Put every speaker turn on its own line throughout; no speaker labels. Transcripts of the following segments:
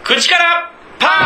口からパーン。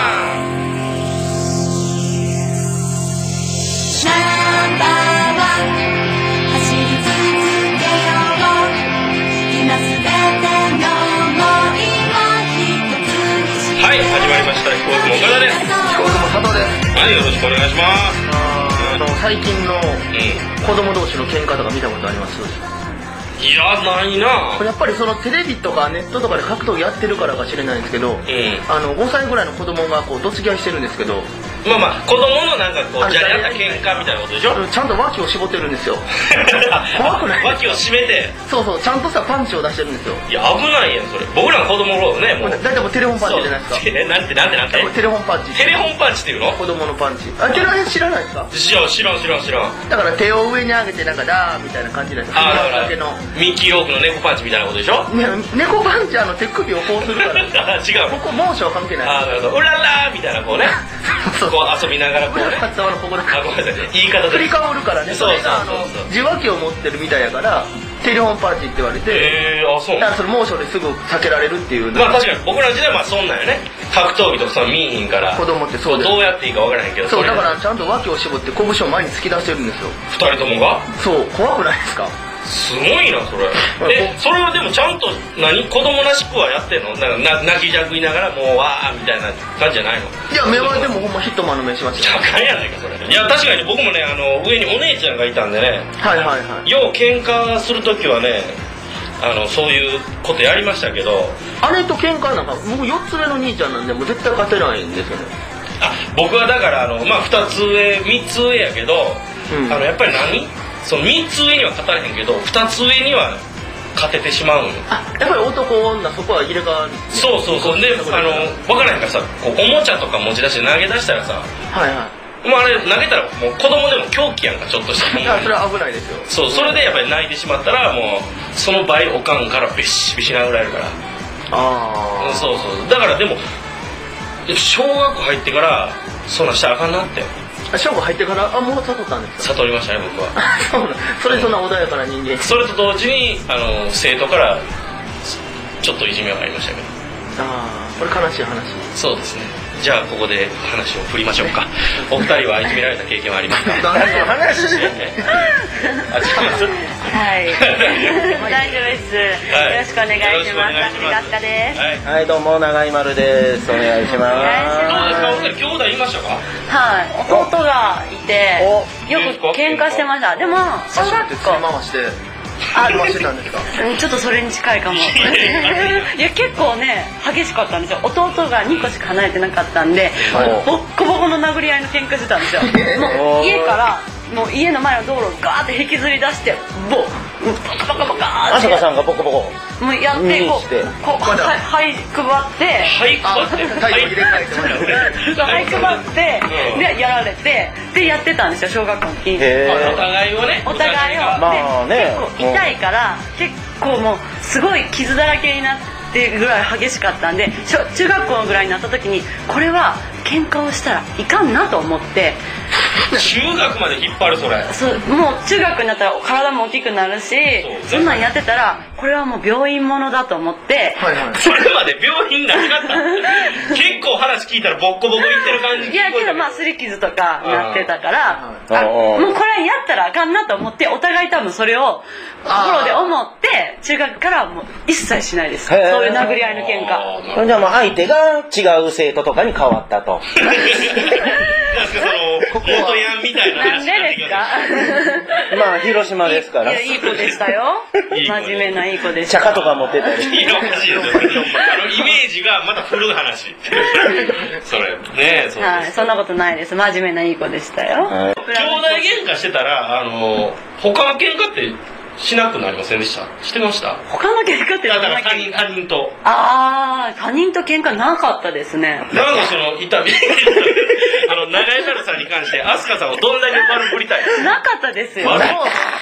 ナンバーワン走り続けよう。今すべての想いは一つにしよう。
はい、始まりました。飛行機も岡田です。
飛行機も佐藤です。
はい、よろしくお願いします。
最近の子供同士の喧嘩とか見たことあります？
いや、ないな。
やっぱりそのテレビとかネットとかで格闘技やってるからかしれないんですけど、5歳ぐらいの子供がこうどつき合いしてるんですけど、
まあまあ子供のなんかこうじゃれ合った喧嘩みたいなことでしょ。
ちゃんと脇を絞ってるんですよ。怖くない？
脇を締めて、
そうそう、ちゃんとしたパンチを出してるんですよ。
いや危ないやんそれ。僕らの子供の頃ね、もう
だいたいもうテレフォンパンチじゃないですか。
なんて
テレフォンパンチ。
テレフォンパンチっていうの？
子供のパンチ。あ、テレフォン知らないですか？
知らん。
だから手を上に上げてなんかダーみたいな感じなんですよ。
だからミッキーロークの猫パンチみたいなことでしょ。
猫パンチ手首をこうするから
違う、
ここモーションは関係ない。
なるほど。うららーみたいなこうねこう遊びながらこうね
ここで
ごめんなさい、言い方で
振りかぶるからね。それが受話器を持ってるみたいやからテレフォンパンチって言われて、
あ、そう
だからそれモーションですぐ避けられるっていう。
まあ確かに僕らの時代はまあそんなんよね。格闘技とかその見えひんから
子供ってそうです。
どうやっていいか分からへんけど、
そうだからちゃんと脇を絞って拳を前に突き出してるんですよ。
2人ともが。
そう、怖くないですか？
すごいなそれ。それはでもちゃんと子供らしくはやってんの？なんか泣きじゃくいながらもうわーみたいな感じじゃないの？
いや、目はでもほんまヒットマンの目しましたよ。
高いやないかそれ。いや確かに僕もね、上にお姉ちゃんがいたんでね、
はいはいはい。
よう喧嘩するときはね、そういうことやりましたけど。
姉と喧嘩なんか僕4つ上の兄ちゃんなんでもう絶対勝てないんですよね。
僕はだからまあ2つ上3つ上やけど、やっぱりその3つ上には勝たれへんけど2つ上には勝ててしまうんよ。
やっぱり男女そこは入れ替わる。
そうで分からへんからさ、こうおもちゃとか持ち出して投げ出したらさ、
はいはい、
もうあれ投げたらもう子供でも狂気やんか、ちょっとしたもん。
それは危ないですよ。
それでやっぱり泣いてしまったらもうその倍おかんからビシビシ殴られるから。そうだからでも小学校入ってからそんなんしたらあかんなって。
小学校入ってからもう悟ったんですか？
悟りましたね僕は。
そうなん。それそんな穏やかな人間。
それと同時に生徒からちょっといじめはありましたけど。
これ悲しい話。
そうですね。じゃあここで話を振りましょうか。お二人はいじめられた経験はありますか？
話して
はい。もう大丈夫です。よろしくお願いします。学科です。
はい、どうも長井丸です。お願いします。
どうですか？お二人兄弟いましたか？
はい。弟がいてよく喧嘩してました。でも小学校
してたんですか？
ちょっとそれに近いかも。いや結構ね激しかったんですよ。弟が2個しか離れてなかったんで、ボッコボコの殴り合いの喧嘩してたんですよ。もう家からもう家の前の道路をガーって引きずり出してバカバカバカ
あさかさんがボコボコ
もうやってこうはい配ってでやられてでやってたんですよ小学校の時。
お互いをね。
お互いを結構痛いから結構もうすごい傷だらけになってぐらい激しかったんで、中学校ぐらいになった時にこれは喧嘩をしたらいかんなと思って。
中学まで引っ張るそれ。
もう中学になったら体も大きくなるし、そんなんやってたらこれはもう病院ものだと思って。
それまで病院なかった。結構話聞いたらボッコボコいってる感じ。
いやけどまあ擦り傷とかなってたからもうこれやったらあかんなと思ってお互い多分それを心で思って中学からもう一切しないです。そういう殴り合いの喧嘩。
じゃあもう相手が違う生徒とかに変わったと。
元ヤンみたいな話。
なんでですか？
まあ広島ですから。
いい子でしたよ。真面目ないい子でした。
釈迦とか持ってたり。
いやおかしいですよ。イメージがまた古い話。それね。
はい、そんなことないです。真面目ないい子でしたよ。
兄弟喧嘩してたら他の喧嘩ってしなくなりませんでした？してました？
他の喧嘩って
だから他人と。
他人と喧嘩なかったですね。
なんか痛み長井春さんに関して飛鳥さんをどんだけ悪ぶりたい？
なかったですよ。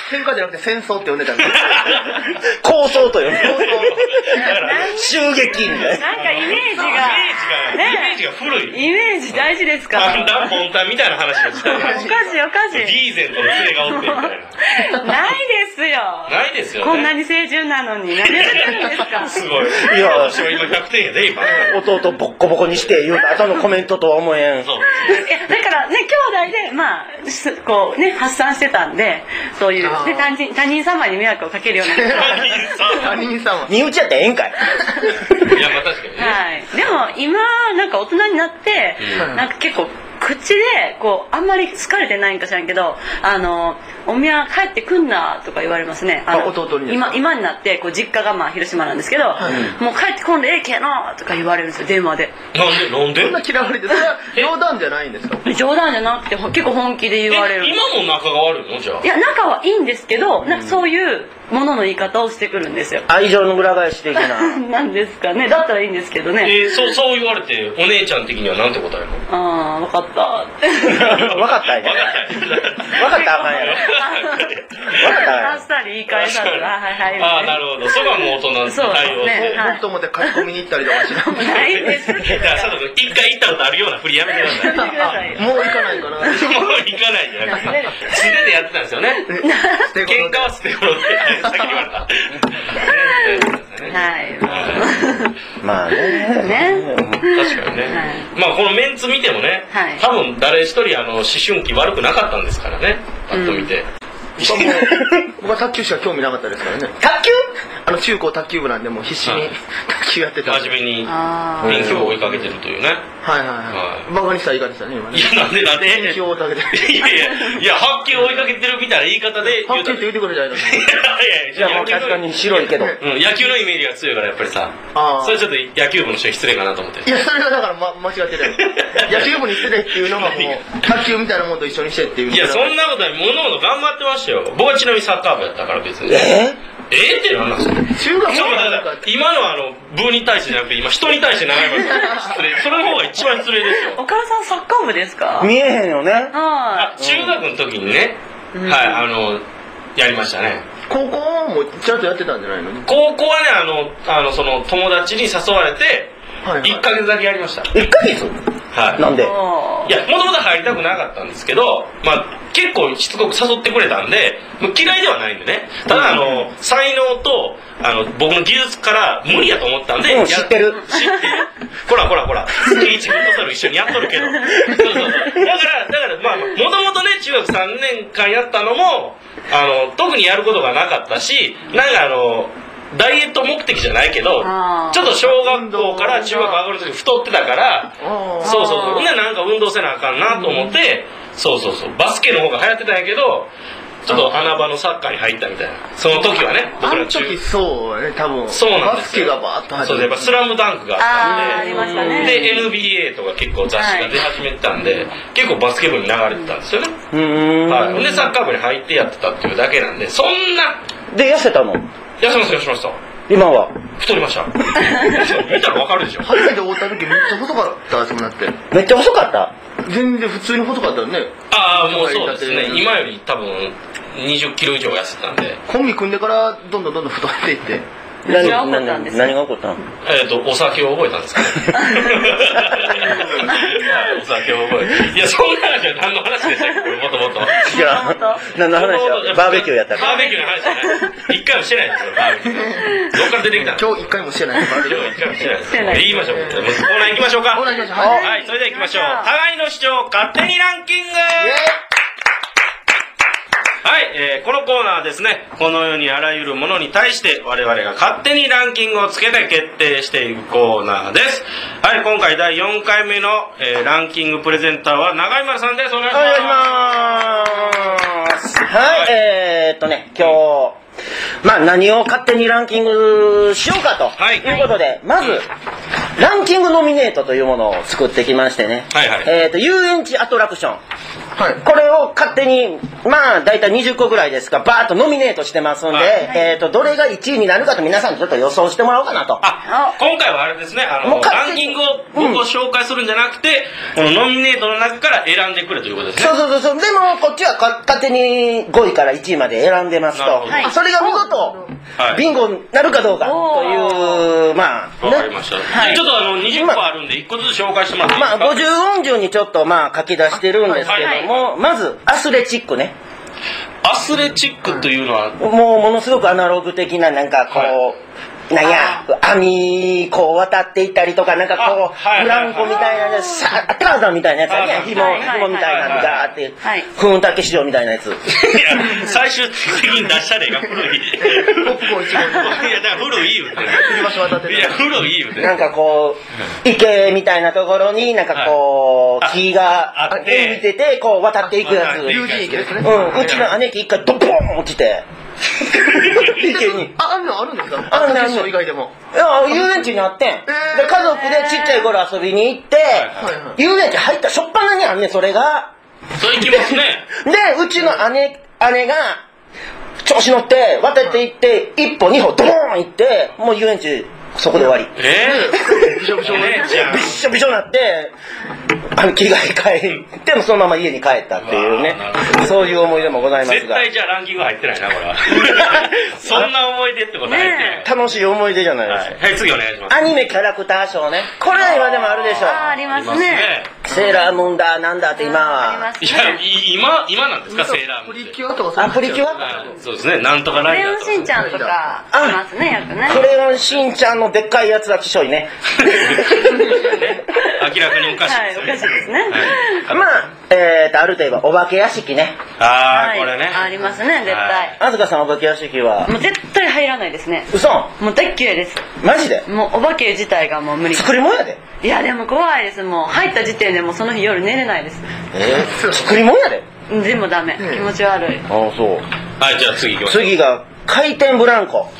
喧嘩じゃなくて戦争って呼んでたんです
構想と呼んで襲撃みたいな。
なんかイメージが
イメージが古い。
イメージ大事ですから
パンダポンタンみたいな話をした
おかしいおかしい
リーゼントの連れがおってみたいな。
ないですよ
ないですよね。
こんなに清純なのに何やってるんですか
すごい。
いや
私は今100点やで今。
弟ボッコボコにして言うた後のコメントとは思えん。
そう。
だからね兄弟でまあこうね発散してたんでそういうね他人様に迷惑をかけるような
他人様
身内やったらええんかい。
いやまあ確かにね。
はいでも今なんか大人になってなんか結構口でこうあんまり好かれてないんか知らんけどおみや帰ってくんなとか言われますね
弟にですか
今になってこう実家がまあ広島なんですけど、もう帰ってこんでええけのとか言われるんですよ電話で
なんで
そんな嫌われてそれは冗談じゃないんですか
冗談じゃなくて結構本気で言われる
今も仲が悪いのじゃあ。
いや仲はいいんですけどなんかそういうものの言い方をしてくるんですよ
愛情の裏返し的な。
なんですかねだったらいいんですけどね
そう言われてお姉ちゃん的にはなんて答えるの？
ああ分かったって
分かったんや。分かったらあかんやろ。
あっさり言い返さずはいはい
ああなるほど。それはもう大人の対応。
ね
僕と思って書き込みに行ったりとかしない
ないです
いや佐藤君一回行ったことあるような振りやめてください。
やめてくださいよ
もう行かないかな
もう行かないじゃなくて素手でやってたんですよね。喧嘩は捨て頃ってさっき言われた。
はい
まあね。
ね
確かにね。まあこのメンツ見てもね
はい
多分誰一人思春期悪くなかったんですからねパッと見て。
僕は卓球しか興味なかったですからね
卓球？
中高卓球部なんでもう必死に卓球やってたんで
真面目に
あー
勉強を追いかけてるというね。
はいはいはいバカにした言い方でしたね今ね
いやなんで
勉強を追いかけて
いや白球を追いかけてるみたいな言い方で言うたら
卓球って言ってくれたらいいのに
いや
いやもう確かに白いけど。
野球のイメージが強いからやっぱりさ
あー
それちょっと野球部の人に失礼かなと思って。
いやそれはだから間違ってる野球部に行っててっていうのがもう卓球みたいなもんと一緒にしてっていう
いやそんなことない物事頑張ってましたよ。僕はちなみにサッカー部やったから別にって何なんですか。
中学校
だから今のは部に対してじゃなくて今人に対して長い失礼それの方が一番失礼ですよ。
岡田さんサッカー部ですか
見えへんよね。
は
中学の時にねはいやりましたね。
高校もちゃんとやってたんじゃないの
高校はねその友達に誘われて
はいはい
1ヶ月だけやりました。
1ヶ月？
はい。
なんで？
いやもともと入りたくなかったんですけどまあ結構しつこく誘ってくれたんでもう嫌いではないんでね。ただ才能と僕の技術から無理やと思ったんで
知ってる
ほら月1フットサル一緒にやっとるけどそうだからまあもともとね中学3年間やったのも特にやることがなかったしなんかダイエット目的じゃないけどちょっと小学校から中学上がる時太ってたからそうねなんか運動せなあかんなと思ってそうバスケの方が流行ってたんやけどちょっと穴場のサッカーに入ったみたいなその時はね
あの時そうね多分
そうなん
バスケ
ですよ
がバーッと入
そうやっぱスラムダンクがあったんで
ありましたね
で NBA とか結構雑誌が出始めてたんで、結構バスケ部に流れてたんですよね、はい、でサッカー部に入ってやってたっていうだけなんでそんな
で痩せたの？
痩せました
今は
太りました見たらわかるでしょ。
初めて会った時めっちゃ細かったですもんだって
めっちゃ細かった？
全然普通に細かったよね
ああもうそうですね今より多分20キロ以上痩せたんで
コンビ組んでからどんどん太っていって
何が起こったんですか
何が起こったの？
お酒を覚えたんですかねお酒を覚えていやそんな話は何の話でしたっけこれもともと
いや何の話や？バーベキューやったから。
バーベキューの話じゃない一回もしてないですよバーベキューどっから出てきたの
今日一回もしてない
今日一回もしてないです
してない
言いましょうコーナー行きましょうか
お願いします
はいそれでは行きましょう互いの主張勝手にランキングはい、このコーナーはですねこの世にあらゆるものに対して我々が勝手にランキングをつけて決定していくコーナーです。はい今回第4回目の、ランキングプレゼンターは長井丸さんです。お願いします。
お願いしますはい今日まあ何を勝手にランキングしようかと
はい
いうことでまずランキングノミネートというものを作ってきましてね
はい
遊園地アトラクションこれを勝手にまあ大体20個ぐらいですがバーッとノミネートしてますんで、どれが1位になるかと皆さんにちょっと予想してもらおうかなと。
今回はあれですね、ランキングを僕を紹介するんじゃなくて、このノミネートの中から選んでくれということですね。
そうでもこっちは勝手に5位から1位まで選んでますと、それが見事ビンゴになるかどうかというまあ
わかりました。ちょっと20個あるんで1個ずつ紹介してもらっていいですか。
まあ50音順にちょっとまあ書き出してるんですけども、まずアスレチックね。
アスレチックというのは
もうものすごくアナログ的ななんかこう、なんや網こう渡っていったりとかなんかこうブランコみたいなターザンみたいなやつあるやん、紐みたいなのがあってふんたけ市場みたいなやつ。
いや最終的に出した例が古い。
ポップコーン一号。
いやだから古い言うて。いや古い言うて。
なんかこう池みたいなところになんかこう木が見ててこう渡っていくやつ。
竜神池ですね。
うちの姉貴一回ドボーン落ちて池に。
あるんですか。アスレチック以外でも。
いや遊園地にあってん。で家族でちっちゃい頃遊びに行って遊園地入ったしょっぱなにあんねんそれが。
それ行きますね。
でうちの姉が調子乗って渡っていって一歩二歩ドボーン行ってもう遊園地そこで終わり。
びしょびしょ
びっしょびしょになって着替え帰ってもそのまま家に帰ったっていうね、そういう思い出もございますが。
絶対じゃあランキング入ってないなこれは。そんな思い出ってこと入ってない。
楽しい思い出じゃないですか。
はい次お願いします。
アニメキャラクターショーね、これは今でもあるでしょ。
ありますね。
セーラームーンだなんだって今は。
いや今なんですかセーラームーンって。
プリキュアとか
プリキュア
そうですね、なんとかライダーとか。
クレヨンしんちゃんとかいますね、よくね。
クレヨンしんちゃんのでっかいやつはきしょいね。
明らかにおかしい
はい、おかしいですね。
まああるといえばお化け屋敷ね。
これね。
ありますね、絶対。
あずかさんお化け屋敷は
もう絶対入らないですね。
嘘。
もう大っ嫌いです。
マジで。
もうお化け自体がもう無理。
作り物やで。
いやでも怖いです。もう入った時点でもうその日夜寝れないです。
作り物やで。
でもダメ、気持ち悪い。
ああそう。
はいじゃあ次行きましょう。
次が回転ブランコ。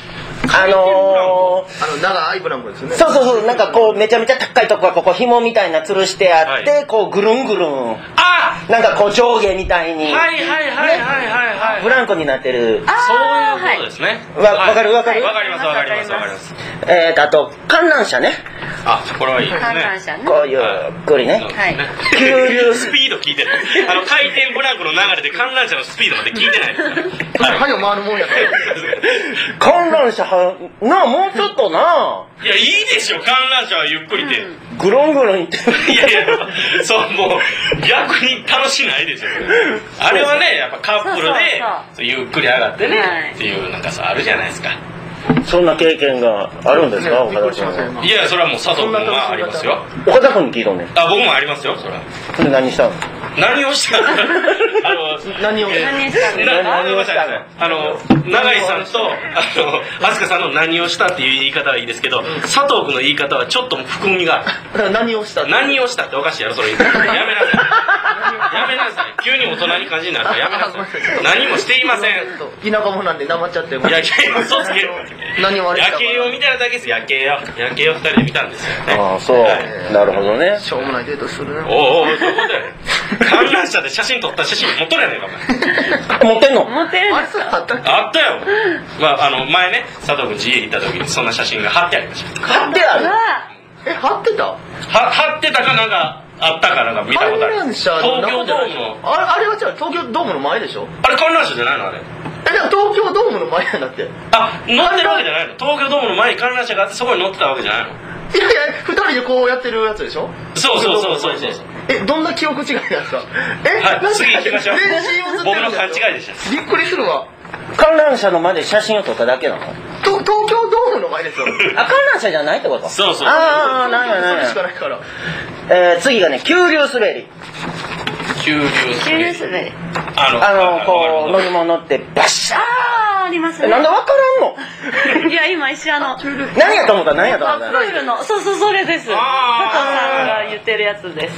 長いブランコですよね。
そうなんかこうめちゃめちゃ高いとこがここ紐みたいな吊るしてあってこうぐるんぐるんなんかこう上下みたいにブランコになってる。
そういうことですね。
わかる
わかります
あと観覧車ね。
これはいいですね。
観覧車ね。
こうゆっくりね。
急流スピード聞いてる。回転ブランコの流れで観覧車のスピードまで聞いてないですから。
はよ回るもんやった。
観覧車もうちょっとな。
いやいいでしょ観覧車はゆっくりで。
ぐるんぐるんいってる。
いやそうもう逆に楽しないでしょ。あれはねやっぱカップルでゆっくり上がってねっていうなんかさあるじゃないですか。
そんな経験があるんですか岡田君。
いやそれはもう佐藤君はありますよ。
岡田君に聞いとんねん。
僕もありますよそれは。
それ何したの。
何をしたの。
何を
したの。永井さんと飛鳥さんの何をしたっていう言い方はいいですけど、佐藤君の言い方はちょっと含みがある。
何をした
っておかしいやろそれ。やめなさいやめなさい。急に大人に感じになるからやめなさい。何もしていません。
田舎者なんでなまっちゃって。
夜景を嘘つけ。
何をあれした。
夜景を見ただけです。夜景を2人で見たんですよね。
ああそう。なるほどね。
しょうもないデートするね。
おどこで観覧車で写真撮った写真持っとるやねんかお前。
持ってんの。
持ってるんですか。
あった
あったよ。前ね佐藤君家行った時にそんな写真が貼ってありました。
貼ってある。
貼ってた。
貼ってたかなんかあったかなんか見たことある。
観覧車
東京ドームの
あれは違う東京ドームの前でしょ。
あれ観覧車じゃないのあれ。
でも東京ドームの前なんだって。
乗ってるわけじゃないの。東京ドームの前に観覧車があってそこに乗ってたわけじゃないの。
いや2人でこうやってるやつでしょ。
そう
どんな記憶違いなんですか。
次行きましょう。
全身映ってる。
僕の勘違いでした。
びっくりするわ。
観覧車の前で写真を撮っただけなの。
東京ドームの前ですよ。
観覧車じゃないってこと。
そう
ああなんや
しかないから。
次がね急流滑り。
急流滑り。
こう乗り物乗ってバッシャー。
ありますね。
なんでわからんの。
いや今一瞬
何やと思った。
プールのそうそれです。佐藤さんが言ってるやつです。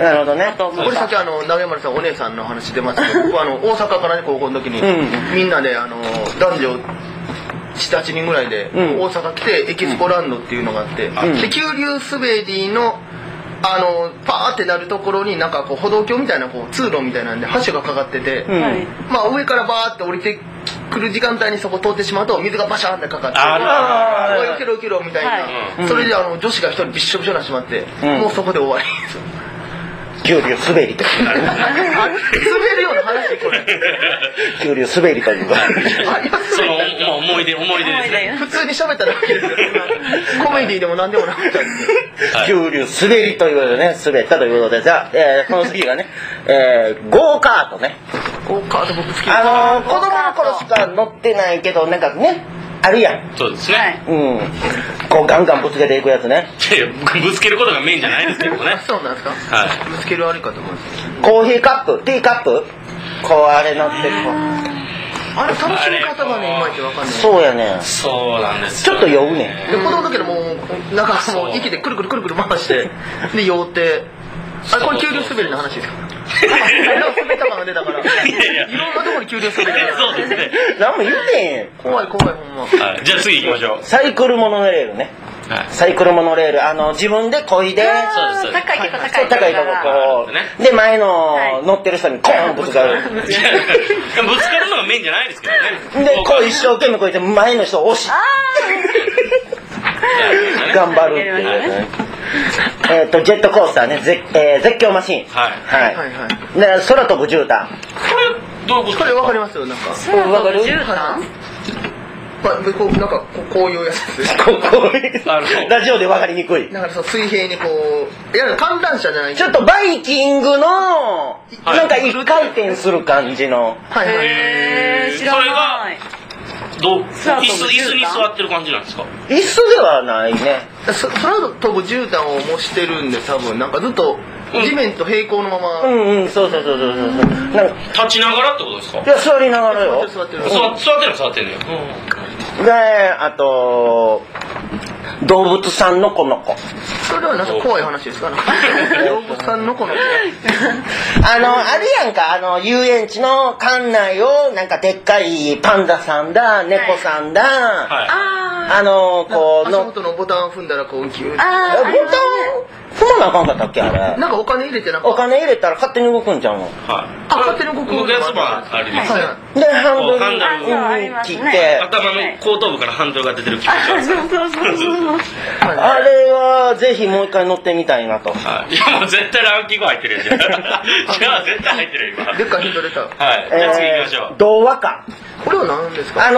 なるほどね。
これさっき長山さんお姉さんの話出ましたけど、僕は大阪からね高校の時にみんなで男女7、8人ぐらいで大阪来てエキスポランドっていうのがあって、で急流滑りのパーってなるところになんかこう歩道橋みたいなこう通路みたいなんで橋がかかってて、まあ上からバーって降りてくる時間帯にそこ通ってしまうと水がバシャーンってかかって「おい受けろ受けろ」みたいな、それで女子が一人びっしょびしょになってしまって、もうそこで終わりです。
急流滑りと
滑るような話これ。
急流滑りというか
その思い出ですね。
普通に喋っただけですよ。コメディでも何でもなかったんです
急流滑りということでね、滑ったということで、じゃあ、この次がね、ゴーカートね。
ゴーカート僕好きです。
子供の頃しか乗ってないけど、なんかね、あるやん。
そうですね。
こうガンガンぶつけていくやつね。
ぶつけることがメインじゃないですけどね。
そうなんですか。はい。ぶつけるあれかと思います。
コーヒーカップ、ティーカップ、こうあれ乗ってる。
あれ楽しみ方がねいまいちわかんない。
そうやね。
そうなんです。
ちょっと酔うね。
で子供の時のもうなんかもう息でくるくるくるくる回してで酔って。あれこれ急流滑りの話ですか。滑った感が出たから。いろんなところに急流滑り。
そうですね。
何も言ってへん。
怖いほんま。
じゃあ次行きましょう。
サイクルモノレールね。サイクルモノレール、自分で漕いで、
高いとこ
こうで前の乗ってる人にコーンぶつかる。
ぶつかるのがメインじゃないですけどね。
でこう一生懸命こいて前の人を押し頑張るっていうね。ジェットコースターね、絶叫マシーン。はいで空飛ぶ絨毯。
これどういうこと？
これわかりますよ。なんか
空飛ぶ絨毯。
なんかこういうやつです。
ラジオで分かりにくい。
だから水平にこういや観覧車じゃない。
ちょっとバイキングのなんか一回転する感じの。
知らない。
椅子に座ってる感じなんですか？
椅子ではないね。
空飛ぶ絨毯を模してるんで多分なんかずっと地面と平行のまま。
そう
立ちながらってことですか？
いや座りながらよ。
座ってるの座ってるのよ。
であと動物さんのこの子。
それはなんか怖い話ですかね。動物さんのこの子。
あるやんか遊園地の館内をなんかでっかいパンダさんだ猫さんだこう
足元のボタンを踏んだらこうキュー。
ボタン踏まなあかんかったっけあれ。
なんかお金入れて
お金入れたら勝手に動くんちゃうの？
勝手に動く
やつもありますね。
でハンドル切って
頭の後頭部からハンドルが出てる気がします。
あれはぜひもう一回乗ってみたいなと。
いやもう絶対ランキング入ってるじゃん。じゃあ絶対入ってる今。
でっかいヒント出た。
はい。じゃあ次行きましょう。
童話館。
これは何ですか？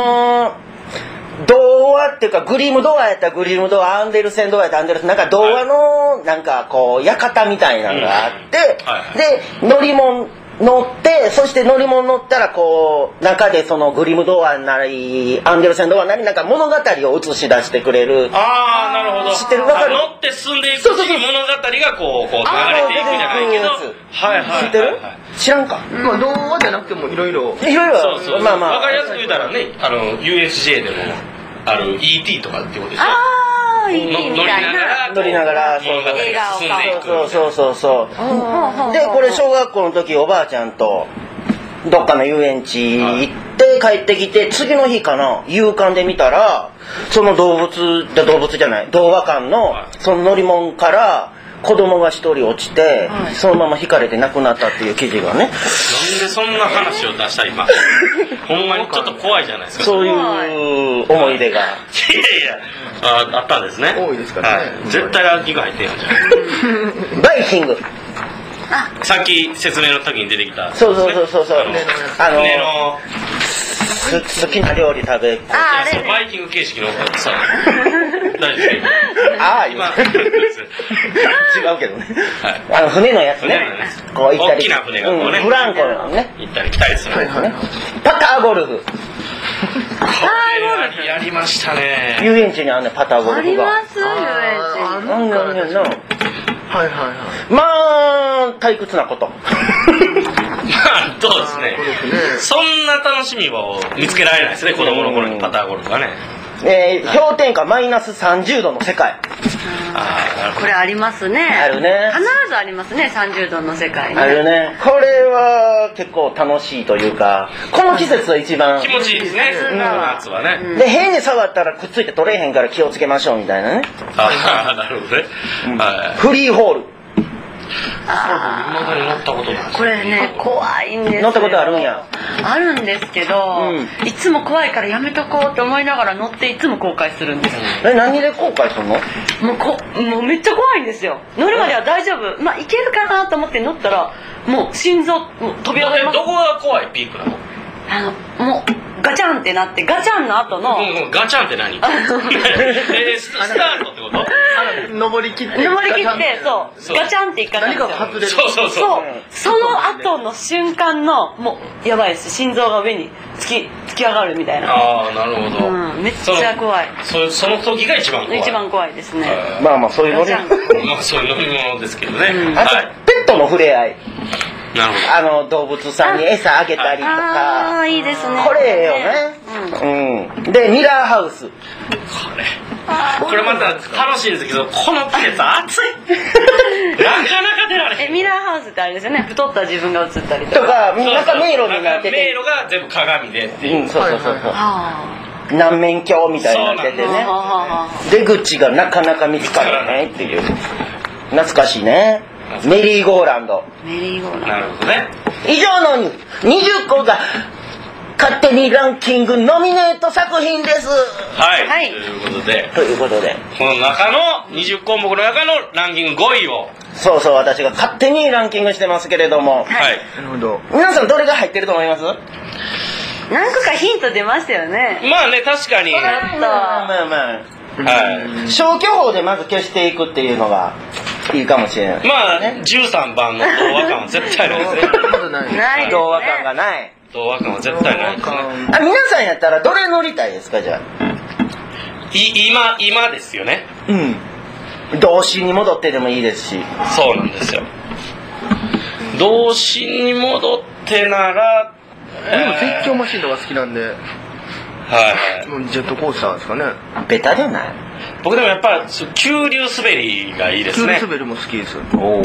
童話っていうかグリムドアやったらグリムドア、アンデルセンドアやったらアンデルセン、なんか童話のなんかこう館みたいなのがあって、で乗り物乗ってそして乗り物乗ったらこう中でそのグリムドアなりアンデルセンドアなりなんか物語を映し出してくれる。
なるほど。
知ってる？分かる？
乗って進んでいくうちに物語がこう流れていくじゃないけど。
知ってる？知らんか？
まあ童話じゃなくてもいろいろ。
まあ分かりやすく言ったらねUSJ でもET とかってことでしょ。乗りながら
映画を買
う。そうでこれ小学校の時おばあちゃんとどっかの遊園地行って帰ってきて次の日かな夕刊で見たらその童話館のその乗り物から子供が一人落ちて、そのまま引かれて亡くなったっていう記事がね。なんで
そんな話を出した今。ほんまにちょっと怖いじゃないですか。
そういう思い出が。いや
あったんですね。
多いですからね。
絶対ランキング入ってんやんじゃん。
バイキング。
さっき説明の時に出てきた。
そう。船の好きな料理食べ。
バイキング形式のさ。大丈夫。
今違うけどね。船のやつね。こう行ったり。
大きな船がこうね。
ブランコのね。
行ったり来たりする。
パターゴルフ。
やりましたね。
遊園地にあんねパターゴルフが。
あります遊園地。
まあ退屈なこと。
そうですね。そんな楽しみを見つけられないですね、子供の頃にパターゴルフがね。
氷点下マイナス30度の世界。
これありますね。
あるね。
必ずありますね、30度の世界ね。
あるね。これは結構楽しいというか、この季節は一番
気持ちいいですね、夏はね。
で、変に触ったらくっついて取れへんから気をつけましょうみたいなね。
ああ、なるほどね。
フリーホール。
今まで乗ったことない。
これね、怖いんですよ。
乗ったことあるんや。
あるんですけど、いつも怖いからやめとこうって思いながら乗っていつも後悔するんです。
何で後悔するの？
もうめっちゃ怖いんですよ。乗るまでは大丈夫、まあいけるかなと思って乗ったらもう心臓飛び上がります。
どこが怖いピークなの？
もうガチャンってなって、ガチャンの後の
ガチャンって何？スタートってこと？
登り切って、
そうガチャンっていかないんですよ。
何か外れる。
そう
その後の瞬間のもうやばいです。心臓が上に突き上がるみたいな。
ああ、なるほど。
めっちゃ怖い。
その時が一番怖い。
一番怖いですね。
まあそういう乗り
そういう乗り物ですけどね。
あとペットの触れ合い。
なるほ
ど。動物さんに餌あげたりとか。
ああ、いいですね。
これよね。で、ミラーハウス。
これまた楽しいんですけど、この季節暑い。なかなか出られへん。
ミラーハウスってあれですよね。太った自分が映ったりと
か。なんか迷路になってて。
迷路が全部鏡でっていう。
そう。南面鏡みたいになっててね。出口がなかなか見つからないっていう。懐かしいね。メリーゴーランド。
なるほどね。
以上の20個が勝手にランキングノミネート作品です。
はい。ということで、この中の20項目の中のランキング5位を。
そう、私が勝手にランキングしてますけれども。
はい。
なるほど。
皆さんどれが入ってると思います？
何個かヒント出ましたよね。
まあね、確かに。
消去法でまず消していくっていうのがいいかもしれない。
まあ13番の童話感は絶対ないですね。
ない。
童話感がない。
童話感は絶対ないですね。
皆さんやったらどれ乗りたいですか？じゃあ
今ですよね。
童心に戻ってでもいいですし。
そうなんですよ。童心に戻ってなら
でも絶叫マシンとか好きなんで、ジェットコースターですかね。
ベタじゃない？
僕でもやっぱ急流滑りがいいですね。
急流滑りも好きです。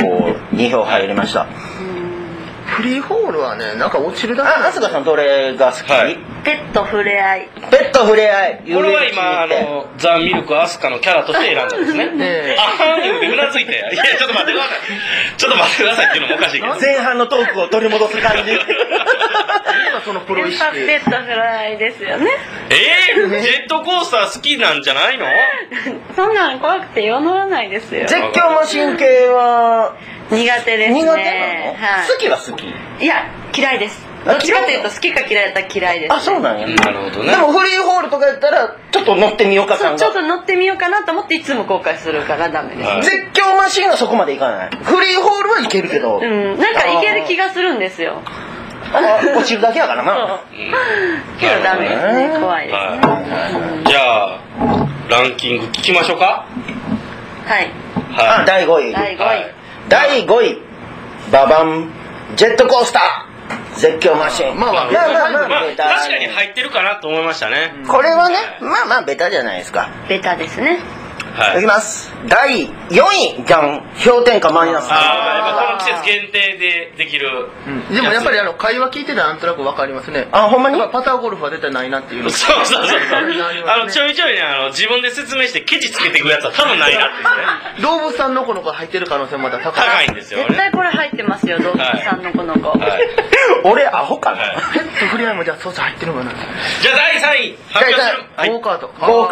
2票入りました。
フリーホールはね、なんか落ちるだけ。
あすかさんどれが好き？
ペット触れ合い。
ペット触れ合い。
これは今ザ・ミルクアスカのキャラとして選んだんですね。あーんでうなずいて、いやちょっと待ってください。ちょっと待ってくださいっていうのもおかしいけど。
前半のトークを取り戻す感じ。
そのプロ意識。
ペット触れ合いですよね。
ジェットコースター好きなんじゃないの？
そんなん怖くてよ乗らないですよ。
絶叫マシン系は
苦手ですね。
苦手なの？好きは好き？
いや、嫌いです。どっちかというと好きか嫌いだったら嫌いです。
あ、そうなんや。
なるほどね。
でもフリーホールとかやったらちょっと乗ってみようか感が。
ちょっと乗ってみようかなと思っていつも後悔するからダメです。
絶叫マシンはそこまでいかない。フリーホールはいけるけど。
なんかいける気がするんですよ。
落ちるだけやからな。
けどダメですね。怖いですね。
じゃあランキング聞きましょうか。
はい。
第5位。第5位。ババンジェットコースター。絶叫マシン。
まあ確かに入ってるかなと思いましたね。
これはね、まあベタじゃないですか。
ベタですね。
いきます。第4位じゃん。氷点下マイナス。
この季節限定でできる。
でもやっぱり会話聞いてたらなんとなくわかりますね。
ほんまに？
パターゴルフは絶対ないなっていう。
そうちょいちょいね自分で説明してケチつけていくやつは多分ないなっていうね。
動物さんのこの子入ってる可能性もまた
高いんですよね。
絶対これ入ってますよ、動物さんのこの子。
俺アホかな。
ペットフリーアイもじゃあそう入ってるのかな。
じゃあ第3位発表する。
ゴーカート。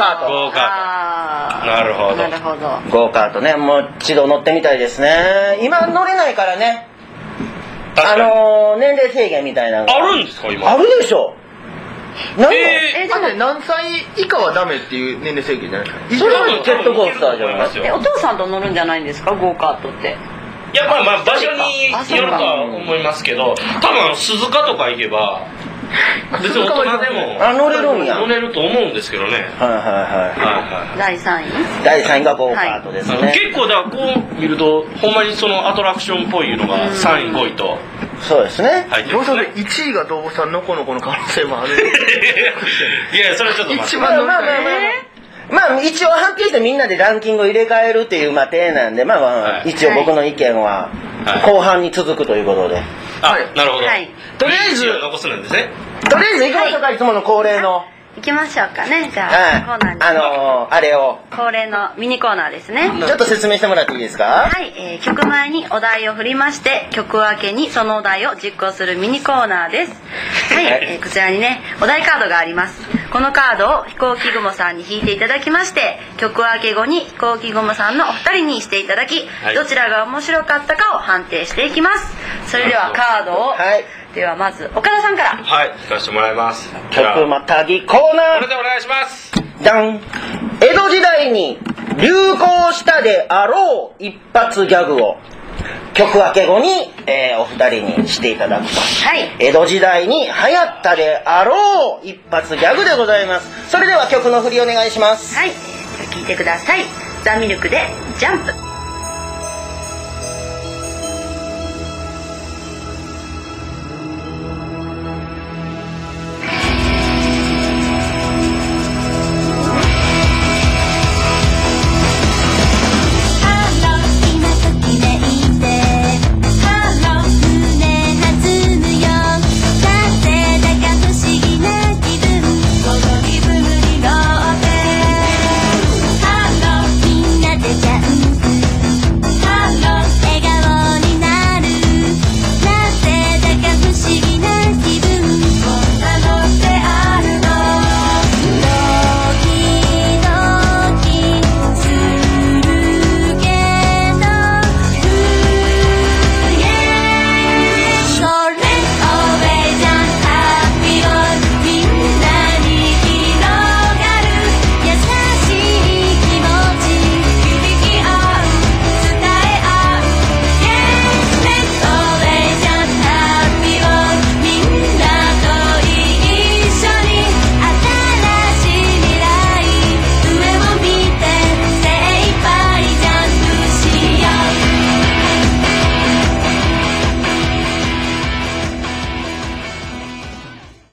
なるほど。
ゴーカートね、もう一度乗ってみたいですね。今乗れないからね。年齢制限みたいなの
あるんですか今？
あるでしょ。
何歳以下はダメっていう年齢制限じゃないですか。
それはジェットコースターじゃないです
よ。お父さんと乗るんじゃないんですか、ゴーカートって。
いやまあ場所によるとは思いますけど、多分鈴鹿とか行けば別に大人でも
乗れるんや。
乗れると思うんですけどね。
第3位。
第3位がゴーカートですね。
結構だからこう見るとほんまにそのアトラクションっぽいのが3位5位と。
そうですね。
どうせ1位が動物さんのこの子の可能性もある。
いやそれちょっと
一番乗りたい。
まあ一応判定してみんなでランキングを入れ替えるっていう体なんで、まあ一応僕の意見は後半に続くということで。
あ、なるほど。
とりあえず
残すんですね。
とりあえず行きましょうか、いつもの恒例の。
行きましょうかね。じゃあコーナーに
あれを
恒例のミニコーナーですね。
ちょっと説明してもらっていいですか？
はい、曲前にお題を振りまして曲明けにそのお題を実行するミニコーナーです。はい、こちらにねお題カードがあります。このカードを飛行機雲さんに引いていただきまして、曲明け後に飛行機雲さんのお二人にしていただき、どちらが面白かったかを判定していきます。それではカードを、ではまず岡田さんから
引かせてもらいます。
曲またぎコーナー、
これでお願いします。
ダン。江戸時代に流行したであろう一発ギャグを曲明け後に、お二人にしていただくと、江戸時代に流行ったであろう一発ギャグでございます。それでは曲の振りお願いします。
はい、聴いてください。ザ・ミルクでジャンプ。